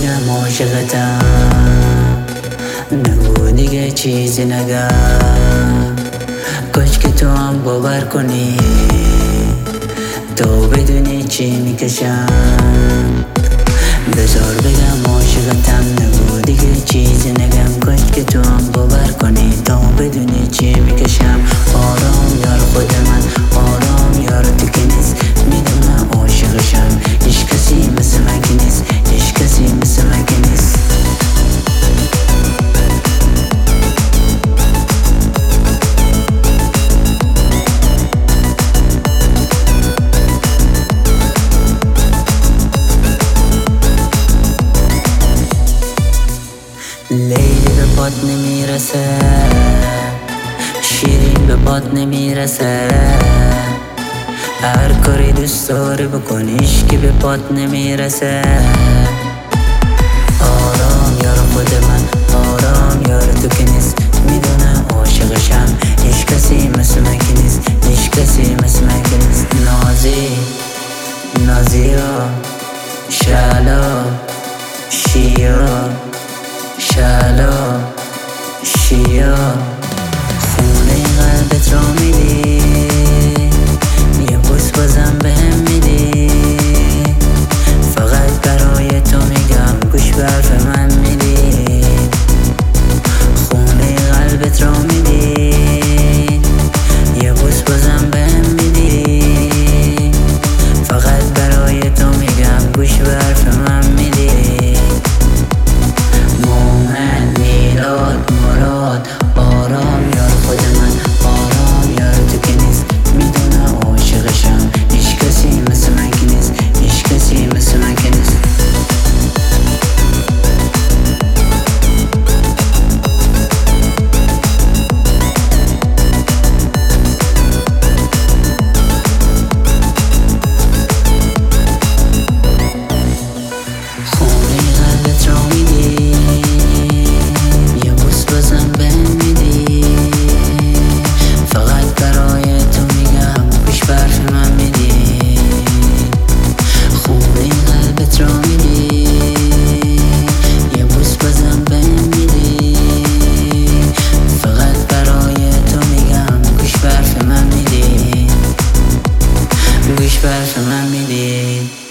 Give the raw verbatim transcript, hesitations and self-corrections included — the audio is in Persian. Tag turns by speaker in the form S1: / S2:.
S1: بگم عاشقتم، نگو دیگه چیزی نگم، کاش که تو هم باور کنی تو بدونی چی میکشم. بذار بگم عاشقتم، نگو دیگه چیزی نگم، کاش که تو هم باور کنی تو بدونی چی میکشم. آرام یار خود من، آرام یار تو که نیست، میدونم عاشقشم، هیچ کسی مثل من که نیست، هیچ کسی مثل من که نیست. لیلی به پات نمیرسه، شیرین به پات نمیرسه، هر کاری دوست داری بکنیش که به پات نمیرسه. آرام یار خود من، آرام یار تو که نیست، میدونم عاشقشم، هیچ کسی مثل من که نیست، هیچ کسی مثل من که نیست. نازی نازیا شالا شیا شالا شیا، خونه قلبت را میدی، یه بوس بازم بهم میدی، فقط برای تو میگم گوش به حرف من میدی. خونه قلبت را میدی، یه بوس بازم بهم میدی، فقط برای تو میگم گوش به حرف من میدی. مراد آرام یار خود من، آرام یار تو که نیست، میدونم عاشقشم، هیچ کسی مثل من که نیست، هیچ کسی مثل من که نیست. خونه قلبت را میدی، یه بوس بازم بهم میدی، فقط برای تو میگم گوش به حرف من میدی. خونه قلبت را میدی، یه بوس بازم بهم میدی، فقط برای تو میگم گوش به حرف من میدی، گوش به حرف من میدی.